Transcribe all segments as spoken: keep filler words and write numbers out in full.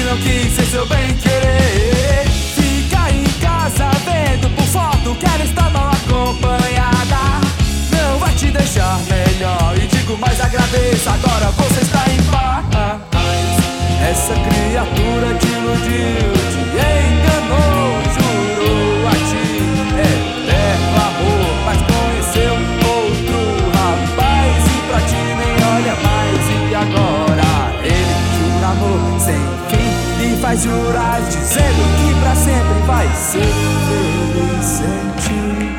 não quis ser seu bem querer. Fica em casa vendo por foto que ela está mal acompanhada. Não vai te deixar melhor e digo mais, agradeça, agora você está em paz. Essa criatura te iludiu, te enganou, jurou a ti eterno amor, mas conheceu outro rapaz e pra ti nem olha mais. E agora ele jura amor sem fim e faz jurar dizendo que pra sempre vai ser feliz sem ti.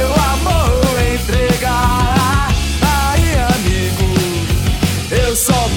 Eu só